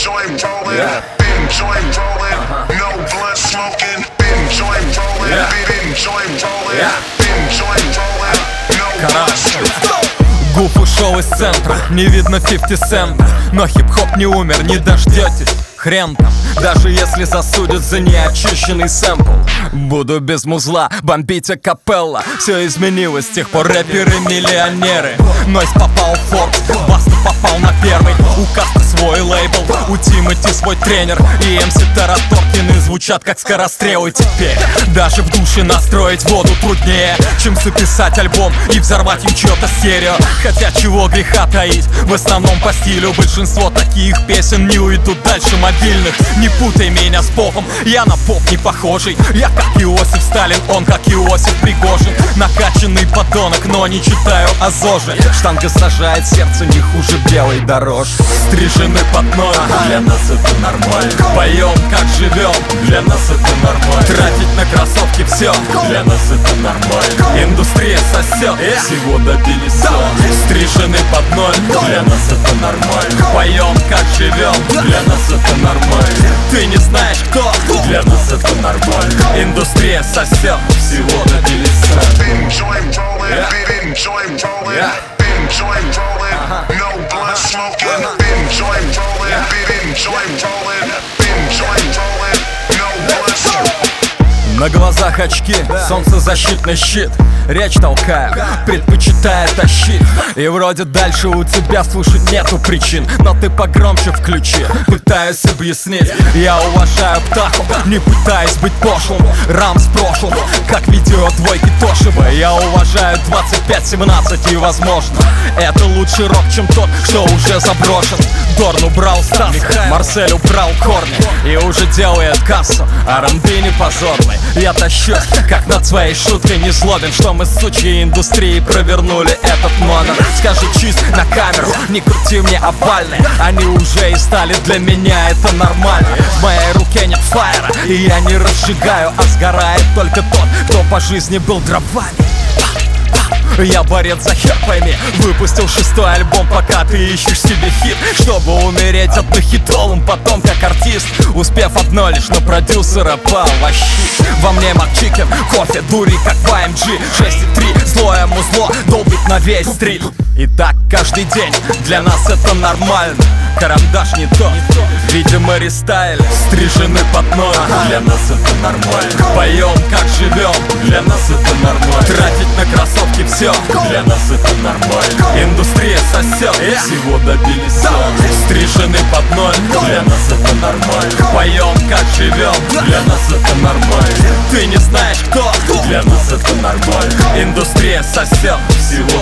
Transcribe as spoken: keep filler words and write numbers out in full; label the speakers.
Speaker 1: joint rolling, been joint rolling, no blunt smoking, been joint rolling, been joint rolling, been joint rolling, no blunt smoking.
Speaker 2: Гуф ушел из центра, не видно фифти цента, но хип-хоп не умер, не дождетесь. Хрен там, даже если засудят за неочищенный сэмпл. Буду без музла бомбить акапелла. Все изменилось, с тех пор рэперы-миллионеры. Нойз попал в Forbes, Баста попал на первый. У Каста свой лейбл, у Тимати свой тренер. И эм си Тараторкины звучат как скорострелы теперь. Даже в душе настроить воду труднее, чем записать альбом и взорвать им чьё-то стерео. Хотя чего греха таить, в основном по стилю большинство таких песен не уйдут дальше мобильных. Не путай меня с попом, я на поп не похожий. Я как Иосиф Сталин, он как Иосиф Пригожин. Накачанный подонок, но не читаю о ЗОЖе. Штанга сажает сердце не хуже белой дорожки. Стрижены под ноль, для нас это нормально. Поем как живем, для нас это нормально. Тратить на кроссовки все, для нас это нормально. Индустрия сосет, всего добились сон. Стрижены под ноль, для нас это нормально. Поем как живем, для нас это нормально. Ты не знаешь кто, для нас это нормально. Индустрия сосет, всего добились сон.
Speaker 1: Been joint rolling, been joint rolling, been joint rolling, no blunt smoking, been joint rolling, been joint rolling, been joint rolling, no blunt smoking.
Speaker 2: На глазах очки, солнцезащитный щит. Речь толкаю, предпочитаю тащить. И вроде дальше у тебя слушать нету причин, но ты погромче включи. Пытаюсь объяснить, я уважаю птаху, не пытаюсь быть пошлым. Рамс прошлым, как видео двойки Тошиба. Я уважаю двадцать пять семнадцать и возможно это лучший рок, чем тот, что уже заброшен. Дорн убрал Стас, Марсель убрал корни и уже делает кассу. ар энд би не позорный. Я тащу, как над своей шуткой не злобен, что мы с сучьей индустрии провернули этот номер. Скажи чист на камеру, не крути мне овальные. Они уже и стали для меня, это нормально. В моей руке нет фаера, и я не разжигаю, а сгорает только тот, кто по жизни был дровами. Я борец за хер, пойми. Выпустил шестой альбом, пока ты ищешь себе хит, чтобы умереть однохитовым потом как артист, успев одно лишь на продюсера повощи. Во мне макчикен, кофе, дури как в а эм джи. Шесть и три, злое музло долбит на весь стрит. И так каждый день, для нас это нормально. Карандаш не тот, видимо рестайль. Стрижены под ноль, для нас это нормально. Поем как живем, для нас это нормально. Тратить на кроссовки все, для нас это нормально. Индустрия сосет, всего добились сон. Стрижены под ноль, для нас это нормально. Поем как живем, для нас это нормально. Ты не знаешь кто, для нас это нормально. Индустрия сосет, всего